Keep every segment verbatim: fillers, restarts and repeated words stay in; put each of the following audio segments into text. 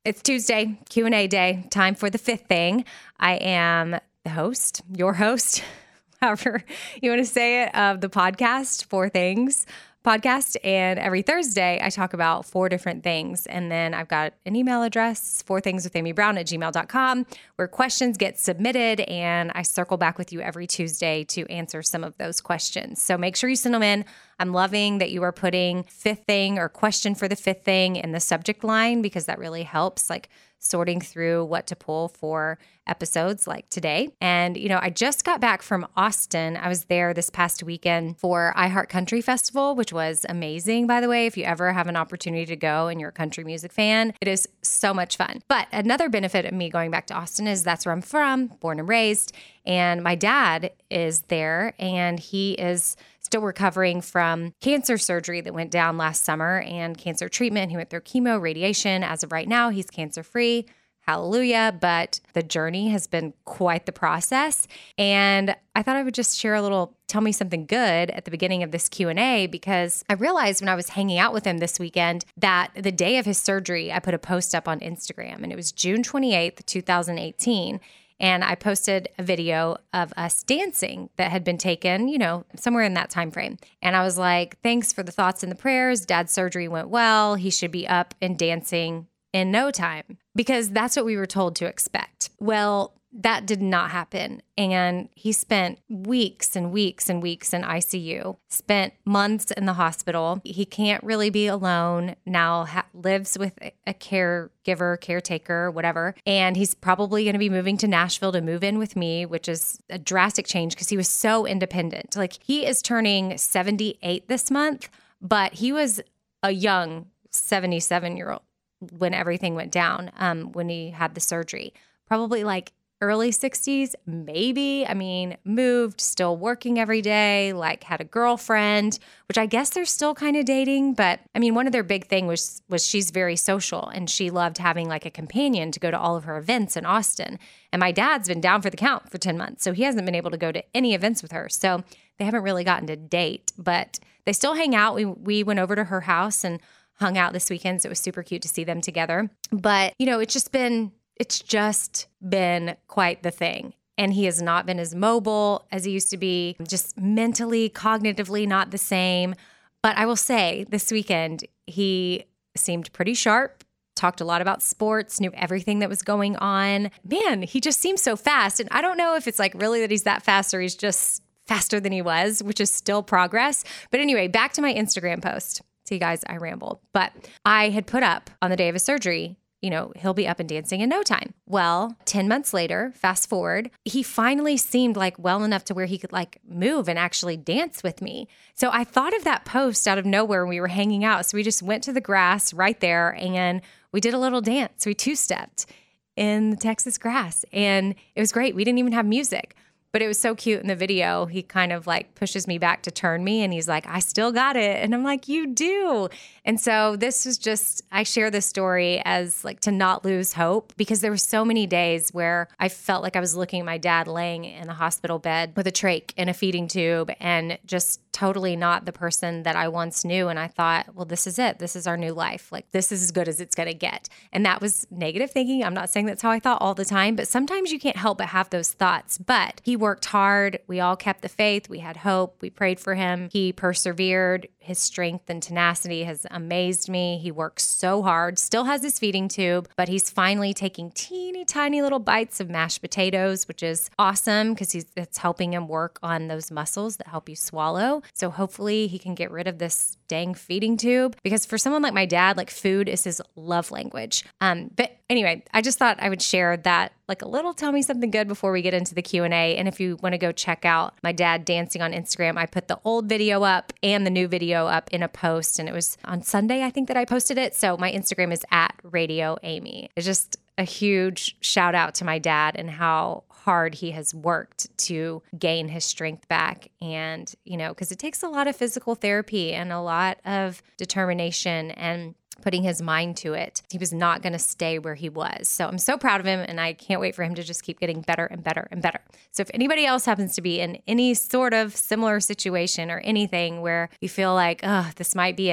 It's Tuesday, Q and A day, time for the fifth thing. I am the host, your host, however you want to say it, of the podcast, Four Things podcast. And every Thursday, I talk about four different things. And then I've got an email address, four things with amy brown at gmail dot com, where questions get submitted. And I circle back with you every Tuesday to answer some of those questions. So make sure you send them in. I'm loving that you are putting fifth thing or question for the fifth thing in the subject line, because that really helps, like sorting through what to pull for episodes like today. And, you know, I just got back from Austin. I was there this past weekend for iHeart Country Festival, which was amazing, by the way. If you ever have an opportunity to go and you're a country music fan, it is so much fun. But another benefit of me going back to Austin is that's where I'm from, born and raised. And my dad is there, and he is still recovering from cancer surgery that went down last summer and cancer treatment. He went through chemo, radiation. As of right now, he's cancer-free. Hallelujah. But the journey has been quite the process. And I thought I would just share a little tell me something good at the beginning of this Q and A, because I realized when I was hanging out with him this weekend that the day of his surgery, I put a post up on Instagram, and it was June twenty-eighth, twenty eighteen. And I posted a video of us dancing that had been taken, you know, somewhere in that time frame. And I was like, thanks for the thoughts and the prayers. Dad's surgery went well. He should be up and dancing in no time, because that's what we were told to expect. Well, that did not happen. And he spent weeks and weeks and weeks in I C U, spent months in the hospital. He can't really be alone now, ha- lives with a caregiver, caretaker, whatever. And he's probably going to be moving to Nashville to move in with me, which is a drastic change because he was so independent. Like, he is turning seventy-eight this month, but he was a young seventy-seven year old when everything went down, um, when he had the surgery, probably like early sixties, maybe. I mean, moved, still working every day, like had a girlfriend, which I guess they're still kind of dating. But I mean, one of their big thing was, was she's very social, and she loved having like a companion to go to all of her events in Austin. And my dad's been down for the count for ten months. So he hasn't been able to go to any events with her. So they haven't really gotten to date, but they still hang out. We, we went over to her house and hung out this weekend. So it was super cute to see them together. But, you know, it's just been It's just been quite the thing. And he has not been as mobile as he used to be, just mentally, cognitively not the same. But I will say this weekend, he seemed pretty sharp, talked a lot about sports, knew everything that was going on. Man, he just seems so fast. And I don't know if it's like really that he's that fast or he's just faster than he was, which is still progress. But anyway, back to my Instagram post. See, guys, I ramble. But I had put up on the day of his surgery, you know, he'll be up and dancing in no time. Well, ten months later, fast forward, he finally seemed like well enough to where he could like move and actually dance with me. So I thought of that post out of nowhere when we were hanging out. So we just went to the grass right there and we did a little dance. We two-stepped in the Texas grass, and it was great. We didn't even have music. But it was so cute in the video. He kind of like pushes me back to turn me, and he's like, I still got it. And I'm like, you do. And so this was just, I share this story as like to not lose hope, because there were so many days where I felt like I was looking at my dad laying in a hospital bed with a trach and a feeding tube and just totally not the person that I once knew. And I thought, well, this is it. This is our new life. Like, this is as good as it's going to get. And that was negative thinking. I'm not saying that's how I thought all the time, but sometimes you can't help but have those thoughts. But he worked hard. We all kept the faith. We had hope. We prayed for him. He persevered. His strength and tenacity has amazed me. He works so hard, still has his feeding tube, but he's finally taking teeny tiny little bites of mashed potatoes, which is awesome because he's it's helping him work on those muscles that help you swallow. So hopefully he can get rid of this dang feeding tube, because for someone like my dad, like, food is his love language. Um, but anyway, I just thought I would share that, like, a little tell me something good before we get into the Q and A. And if you want to go check out my dad dancing on Instagram, I put the old video up and the new video up in a post, and it was on Sunday, I think, that I posted it. So my Instagram is at Radio Amy. It's just a huge shout out to my dad and how hard he has worked to gain his strength back. And, you know, because it takes a lot of physical therapy and a lot of determination and putting his mind to it. He was not going to stay where he was. So I'm so proud of him, and I can't wait for him to just keep getting better and better and better. So if anybody else happens to be in any sort of similar situation or anything where you feel like, oh, this might be it,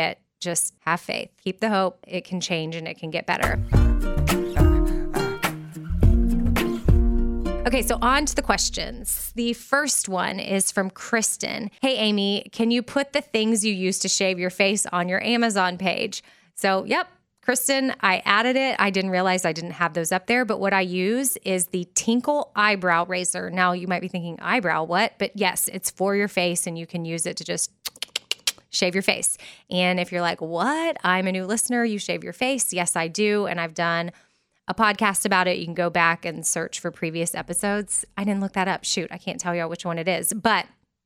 just have faith. Keep the hope. It can change and it can get better. Okay, so on to the questions. The first one is from Kristen. Hey, Amy, can you put the things you use to shave your face on your Amazon page? So, yep, Kristen, I added it. I didn't realize I didn't have those up there, but what I use is the Tinkle Eyebrow Razor. Now, you might be thinking, eyebrow, what? But yes, it's for your face, and you can use it to just shave your face. And if you're like, what? I'm a new listener. You shave your face? Yes, I do. And I've done a podcast about it. You can go back and search for previous episodes. I didn't look that up. Shoot, I can't tell y'all which one it is. But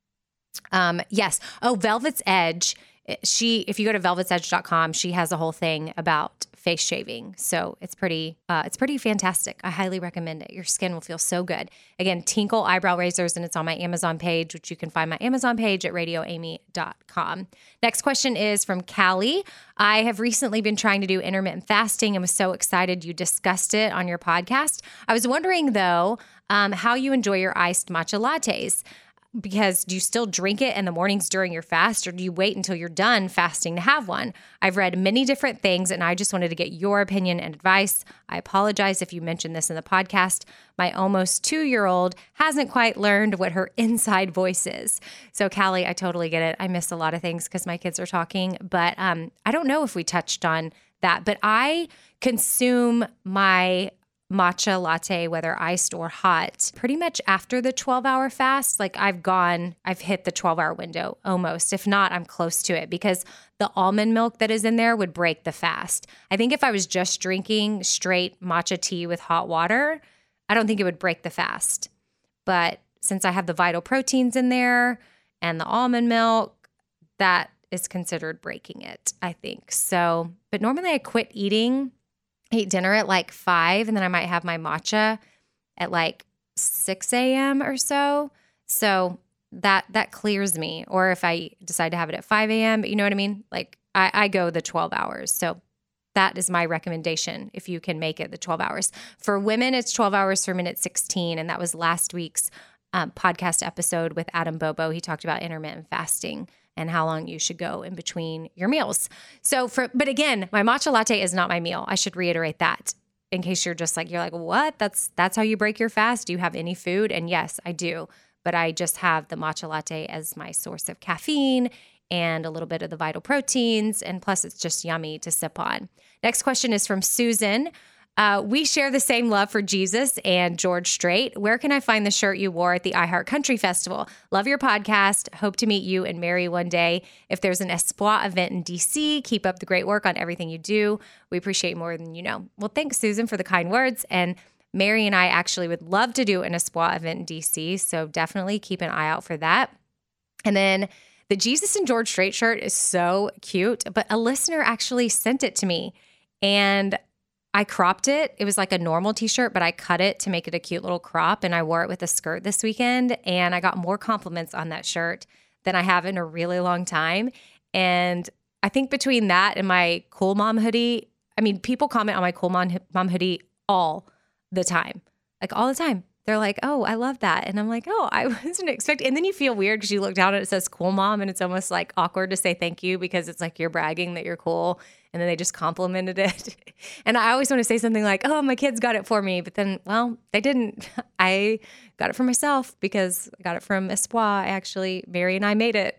um, yes. Oh, Velvet's Edge. She, if you go to velvets edge dot com, she has a whole thing about face shaving. So it's pretty, uh, it's pretty fantastic. I highly recommend it. Your skin will feel so good. Again, Tinkle Eyebrow Razors, and it's on my Amazon page, which you can find my Amazon page at radio amy dot com. Next question is from Callie. I have recently been trying to do intermittent fasting and was so excited you discussed it on your podcast. I was wondering though, um, how you enjoy your iced matcha lattes. Because do you still drink it in the mornings during your fast, or do you wait until you're done fasting to have one? I've read many different things, and I just wanted to get your opinion and advice. I apologize if you mentioned this in the podcast. My almost two-year-old hasn't quite learned what her inside voice is. So, Callie, I totally get it. I miss a lot of things because my kids are talking, but um, I don't know if we touched on that. But I consume my matcha latte, whether iced or hot, pretty much after the twelve hour fast. Like I've gone, I've hit the twelve hour window almost. If not, I'm close to it because the almond milk that is in there would break the fast. I think if I was just drinking straight matcha tea with hot water, I don't think it would break the fast. But since I have the vital proteins in there and the almond milk, that is considered breaking it, I think. So, but normally I quit eating I eat dinner at like five, and then I might have my matcha at like six a.m. or so. So that that clears me. Or if I decide to have it at five a.m., but you know what I mean? Like I, I go the twelve hours. So that is my recommendation if you can make it the twelve hours. For women, it's twelve hours for minute sixteen. And that was last week's um, podcast episode with Adam Bobo. He talked about intermittent fasting and how long you should go in between your meals. So for, but again, my matcha latte is not my meal. I should reiterate that in case you're just like, you're like, what? That's, that's how you break your fast. Do you have any food? And yes, I do, but I just have the matcha latte as my source of caffeine and a little bit of the vital proteins. And plus it's just yummy to sip on. Next question is from Susan. Uh, we share the same love for Jesus and George Strait. Where can I find the shirt you wore at the iHeart Country Festival? Love your podcast. Hope to meet you and Mary one day. If there's an Espoir event in D C, keep up the great work on everything you do. We appreciate you more than you know. Well, thanks, Susan, for the kind words. And Mary and I actually would love to do an Espoir event in D C, so definitely keep an eye out for that. And then the Jesus and George Strait shirt is so cute, but a listener actually sent it to me, and I cropped it. It was like a normal t-shirt, but I cut it to make it a cute little crop, and I wore it with a skirt this weekend, and I got more compliments on that shirt than I have in a really long time. And I think between that and my Cool Mom hoodie, I mean, people comment on my Cool Mom, Mom hoodie all the time, like all the time. They're like, oh, I love that. And I'm like, oh, I wasn't expecting. And then you feel weird because you look down and it says Cool Mom, and it's almost like awkward to say thank you because it's like you're bragging that you're cool. And then they just complimented it. And I always want to say something like, oh, my kids got it for me. But then, well, they didn't. I got it for myself because I got it from Espoir. Actually, Mary and I made it.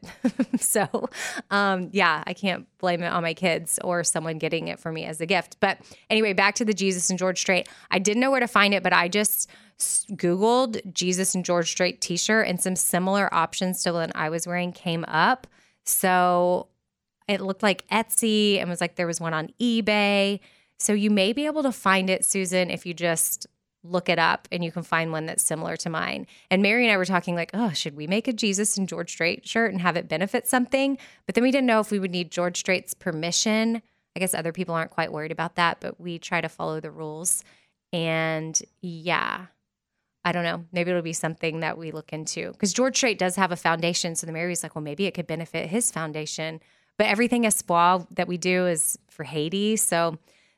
So, um, yeah, I can't blame it on my kids or someone getting it for me as a gift. But anyway, back to the Jesus and George Strait. I didn't know where to find it, but I just Googled Jesus and George Strait t-shirt, and some similar options to what I was wearing came up. So it looked like Etsy, and was like there was one on eBay. So you may be able to find it, Susan, if you just look it up, and you can find one that's similar to mine. And Mary and I were talking like, oh, should we make a Jesus and George Strait shirt and have it benefit something? But then we didn't know if we would need George Strait's permission. I guess other people aren't quite worried about that, but we try to follow the rules. And yeah, I don't know. Maybe it'll be something that we look into, because George Strait does have a foundation. So the Mary's like, well, maybe it could benefit his foundation. But everything Espoir that we do is for Haiti. So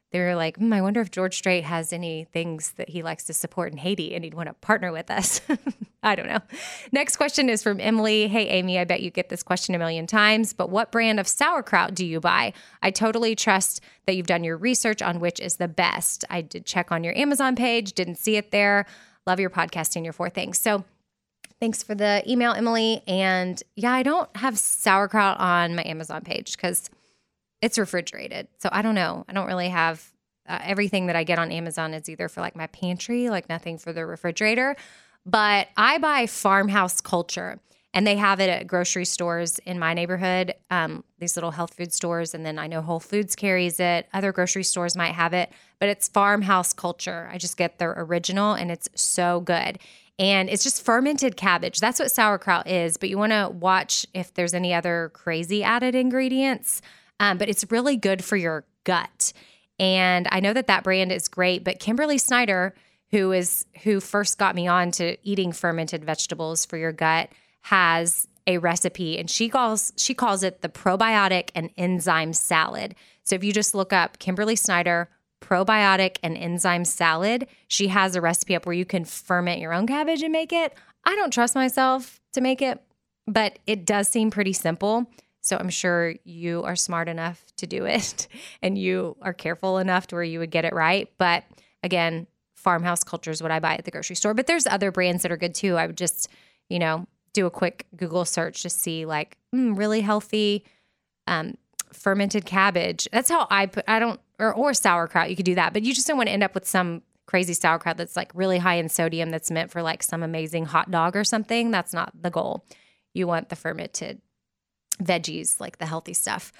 they were like, hmm, I wonder if George Strait has any things that he likes to support in Haiti and he'd want to partner with us. I don't know. Next question is from Emily. Hey, Amy, I bet you get this question a million times, but what brand of sauerkraut do you buy? I totally trust that you've done your research on which is the best. I did check on your Amazon page, didn't see it there. Love your podcast and your four things. So thanks for the email, Emily. And yeah, I don't have sauerkraut on my Amazon page because it's refrigerated. So I don't know. I don't really have uh, everything that I get on Amazon is either for like my pantry, like nothing for the refrigerator. But I buy Farmhouse Culture, and they have it at grocery stores in my neighborhood, um, these little health food stores. And then I know Whole Foods carries it. Other grocery stores might have it, but it's Farmhouse Culture. I just get their original, and it's so good. And it's just fermented cabbage. That's what sauerkraut is. But you want to watch if there's any other crazy added ingredients. Um, but it's really good for your gut. And I know that that brand is great, but Kimberly Snyder, who is who first got me on to eating fermented vegetables for your gut, has a recipe, and she calls she calls it the probiotic and enzyme salad. So if you just look up Kimberly Snyder probiotic and enzyme salad, she has a recipe up where you can ferment your own cabbage and make it. I don't trust myself to make it, but it does seem pretty simple. So I'm sure you are smart enough to do it and you are careful enough to where you would get it right. But again, Farmhouse Culture is what I buy at the grocery store. But there's other brands that are good too. I would just, you know, do a quick Google search to see like mm, really healthy um, fermented cabbage. That's how I put, I don't, or, or sauerkraut. You could do that. But you just don't want to end up with some crazy sauerkraut that's like really high in sodium that's meant for like some amazing hot dog or something. That's not the goal. You want the fermented veggies, like the healthy stuff.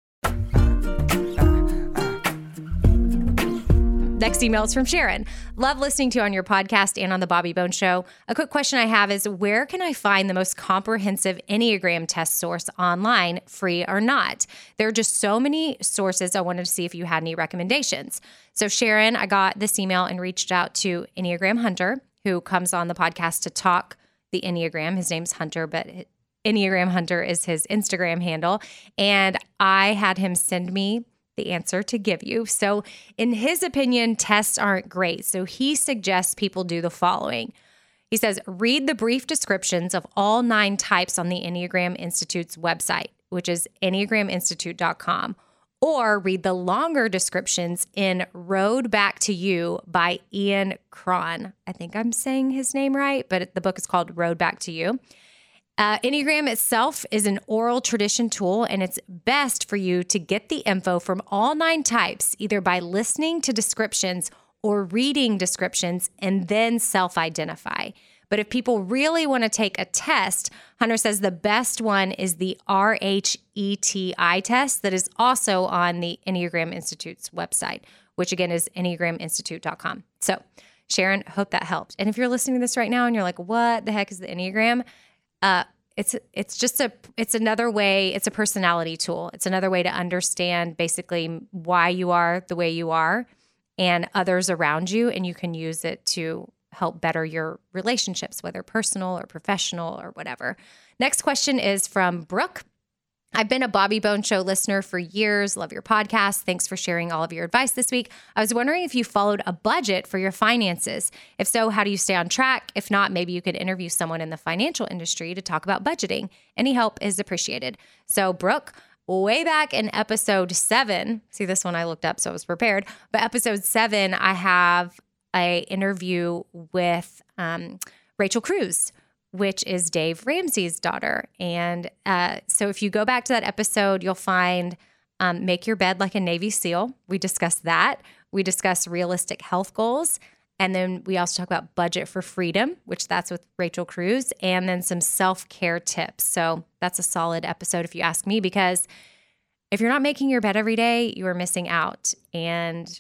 Next email is from Sharon. Love listening to you on your podcast and on the Bobby Bones Show. A quick question I have is, where can I find the most comprehensive Enneagram test source online, free or not? There are just so many sources. I wanted to see if you had any recommendations. So Sharon, I got this email and reached out to Enneagram Hunter, who comes on the podcast to talk the Enneagram. His name's Hunter, but Enneagram Hunter is his Instagram handle. And I had him send me the answer to give you. So in his opinion, tests aren't great. So he suggests people do the following. He says, read the brief descriptions of all nine types on the Enneagram Institute's website, which is enneagram institute dot com, or read the longer descriptions in Road Back to You by Ian Cron. I think I'm saying his name right, but the book is called Road Back to You. Uh, Enneagram itself is an oral tradition tool, and it's best for you to get the info from all nine types, either by listening to descriptions or reading descriptions and then self-identify. But if people really want to take a test, Hunter says the best one is the R H E T I test that is also on the Enneagram Institute's website, which again is enneagram institute dot com. So Sharon, hope that helped. And if you're listening to this right now and you're like, what the heck is the Enneagram? Uh, it's it's just a it's another way. It's a personality tool. It's another way to understand basically why you are the way you are and others around you, and you can use it to help better your relationships, whether personal or professional or whatever. Next question is from Brooke. I've been a Bobby Bones Show listener for years. Love your podcast. Thanks for sharing all of your advice this week. I was wondering if you followed a budget for your finances. If so, how do you stay on track? If not, maybe you could interview someone in the financial industry to talk about budgeting. Any help is appreciated. So, Brooke, way back in episode seven, see this one I looked up, so I was prepared. But episode seven, I have a interview with um, Rachel Cruz, which is Dave Ramsey's daughter. And uh, so if you go back to that episode, you'll find um, Make Your Bed Like a Navy SEAL. We discuss that. We discuss realistic health goals. And then we also talk about budget for freedom, which that's with Rachel Cruz, and then some self-care tips. So that's a solid episode if you ask me, because if you're not making your bed every day, you are missing out. And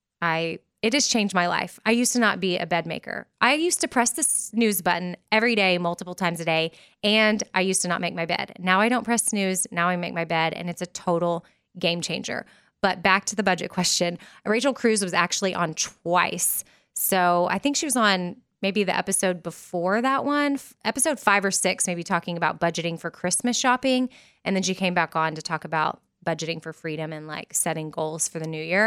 I It has changed my life. I used to not be a bed maker. I used to press the snooze button every day, multiple times a day, and I used to not make my bed. Now I don't press snooze. Now I make my bed, and it's a total game changer. But back to the budget question. Rachel Cruz was actually on twice. So I think she was on maybe the episode before that one, episode five or six, maybe talking about budgeting for Christmas shopping. And then she came back on to talk about budgeting for freedom and like setting goals for the new year.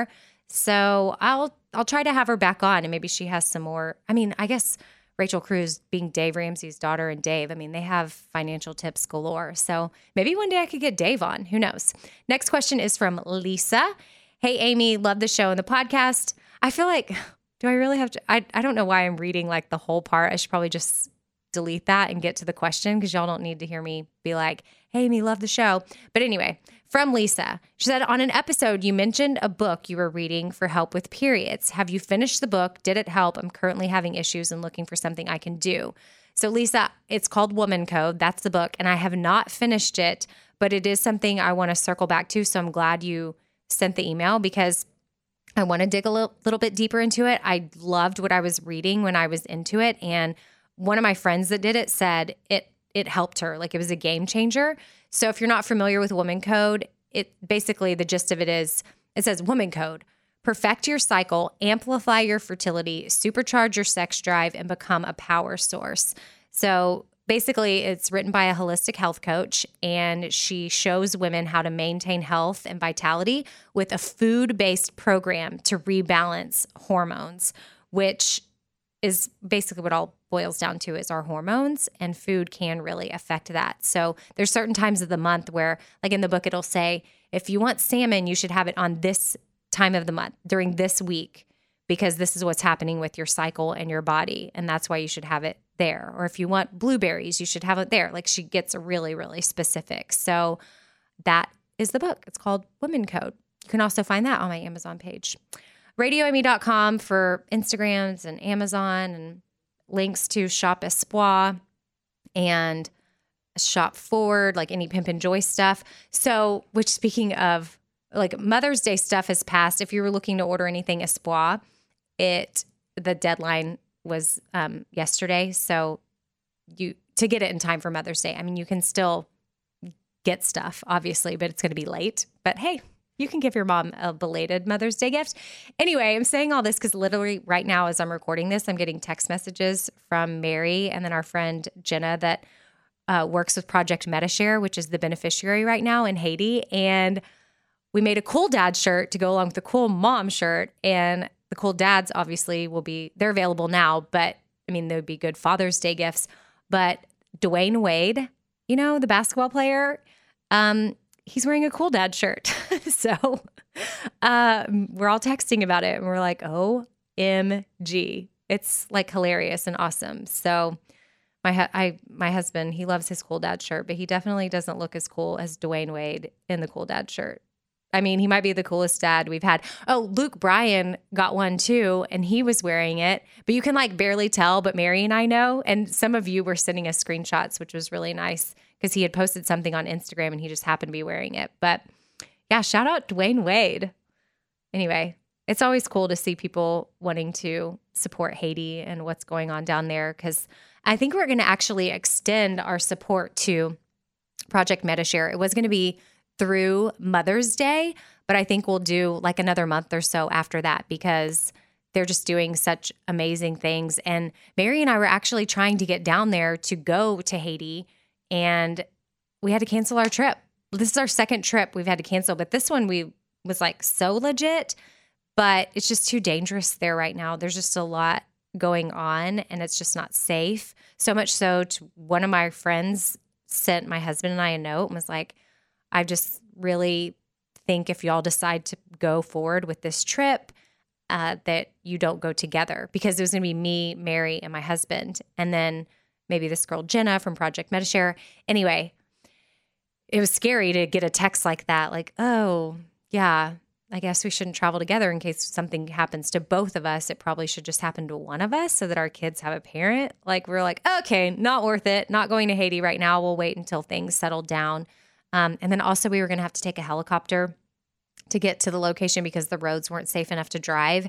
So I'll I'll try to have her back on, and maybe she has some more. I mean, I guess Rachel Cruz being Dave Ramsey's daughter and Dave, I mean, they have financial tips galore. So maybe one day I could get Dave on. Who knows? Next question is from Lisa. Hey, Amy, love the show and the podcast. I feel like, do I really have to? I, I don't know why I'm reading like the whole part. I should probably just delete that and get to the question because y'all don't need to hear me be like, hey, Amy, love the show. But anyway, from Lisa, she said, on an episode, you mentioned a book you were reading for help with periods. Have you finished the book? Did it help? I'm currently having issues and looking for something I can do. So Lisa, it's called Woman Code. That's the book. And I have not finished it, but it is something I want to circle back to. So I'm glad you sent the email because I want to dig a little, little bit deeper into it. I loved what I was reading when I was into it. And one of my friends that did it said it it helped her. Like it was a game changer. So if you're not familiar with Woman Code, it basically the gist of it is it says Woman Code, perfect your cycle, amplify your fertility, supercharge your sex drive, and become a power source. So basically it's written by a holistic health coach, and she shows women how to maintain health and vitality with a food-based program to rebalance hormones, which is basically what all boils down to is our hormones, and food can really affect that. So there's certain times of the month where, like in the book, it'll say, if you want salmon, you should have it on this time of the month during this week, because this is what's happening with your cycle and your body. And that's why you should have it there. Or if you want blueberries, you should have it there. Like she gets really, really specific. So that is the book. It's called Woman Code. You can also find that on my Amazon page. radio amy dot com for Instagrams and Amazon, and links to Shop Espoir and Shop Forward, like any Pimp and Joy stuff. So, which speaking of like Mother's Day stuff has passed. If you were looking to order anything Espoir, it the deadline was um, yesterday. So you to get it in time for Mother's Day. I mean, you can still get stuff, obviously, but it's going to be late. But hey, you can give your mom a belated Mother's Day gift. Anyway, I'm saying all this because literally right now as I'm recording this, I'm getting text messages from Mary and then our friend Jenna that uh, works with Project MetaShare, which is the beneficiary right now in Haiti. And we made a cool dad shirt to go along with the cool mom shirt. And the cool dads obviously will be, they're available now, but I mean, they would be good Father's Day gifts. But Dwayne Wade, you know, the basketball player, um, he's wearing a cool dad shirt. so uh, we're all texting about it and we're like, O M G. It's like hilarious and awesome. So my hu- I my husband, he loves his cool dad shirt, but he definitely doesn't look as cool as Dwayne Wade in the cool dad shirt. I mean, he might be the coolest dad we've had. Oh, Luke Bryan got one too, and he was wearing it, but you can like barely tell, but Mary and I know. And some of you were sending us screenshots, which was really nice because he had posted something on Instagram and he just happened to be wearing it. But yeah, shout out Dwayne Wade. Anyway, it's always cool to see people wanting to support Haiti and what's going on down there, because I think we're going to actually extend our support to Project MetaShare. It was going to be through Mother's Day, but I think we'll do like another month or so after that because they're just doing such amazing things. And Mary and I were actually trying to get down there to go to Haiti, and we had to cancel our trip. This is our second trip we've had to cancel, but this one we was like so legit, but it's just too dangerous there right now. There's just a lot going on and it's just not safe. So much so to one of my friends sent my husband and I a note and was like, I just really think if y'all decide to go forward with this trip, uh, that you don't go together, because it was going to be me, Mary, and my husband. And then maybe this girl, Jenna from Project MetaShare. Anyway, it was scary to get a text like that. Like, oh, yeah, I guess we shouldn't travel together in case something happens to both of us. It probably should just happen to one of us so that our kids have a parent. Like, we're like, okay, not worth it. Not going to Haiti right now. We'll wait until things settle down. Um, and then also we were going to have to take a helicopter to get to the location because the roads weren't safe enough to drive.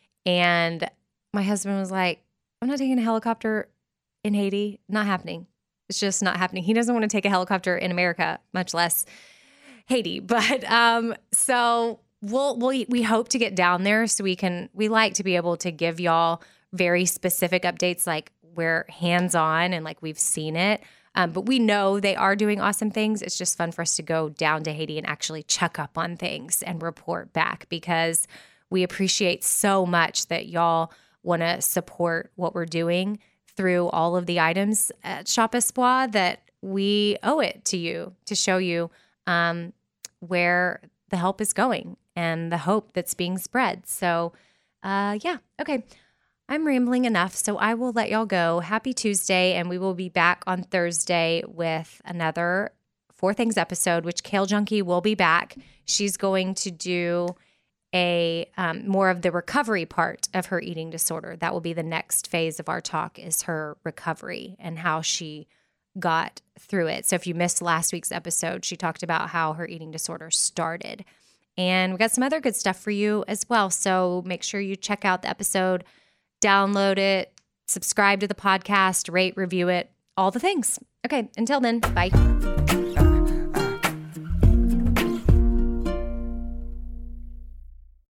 And my husband was like, I'm not taking a helicopter in Haiti. Not happening. It's just not happening. He doesn't want to take a helicopter in America, much less Haiti. But um, so we'll, we'll, we hope to get down there so we can, we like to be able to give y'all very specific updates, like we're hands-on and like we've seen it. Um, but we know they are doing awesome things. It's just fun for us to go down to Haiti and actually check up on things and report back, because we appreciate so much that y'all want to support what we're doing through all of the items at Shop Espoir, that we owe it to you to show you um, where the help is going and the hope that's being spread. So uh, yeah, okay. I'm rambling enough, so I will let y'all go. Happy Tuesday, and we will be back on Thursday with another Four Things episode, which Kale Junkie will be back. She's going to do a um, more of the recovery part of her eating disorder. That will be the next phase of our talk, is her recovery and how she got through it. So if you missed last week's episode, she talked about how her eating disorder started. And we got some other good stuff for you as well. So make sure you check out the episode, download it, subscribe to the podcast, rate, review it, all the things. Okay, until then, bye.